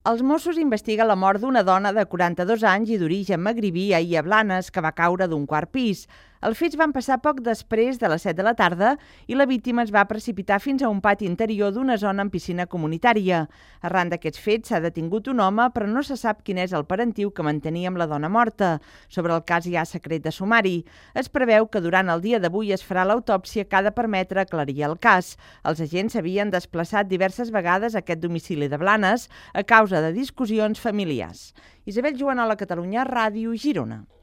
Els Mossos investiguen la mort d'una dona de 42 anys i d'origen magribí ahir a Blanes, que va caure d'un quart pis. Els fets van passar poc després de les 7 de la tarda i la víctima es va precipitar fins a un pati interior d'una zona amb piscina comunitària. Arran d'aquests fets s'ha detingut un home, però no se sap quin és el parentiu que mantenia amb la dona morta. Sobre el cas hi ha secret de sumari. Es preveu que durant el dia d'avui es farà l'autòpsia que ha de permetre aclarir el cas. Els agents s'havien desplaçat diverses vegades a aquest domicili de Blanes a causa de discussions familiars. Isabel Joanola, Catalunya Ràdio, Girona.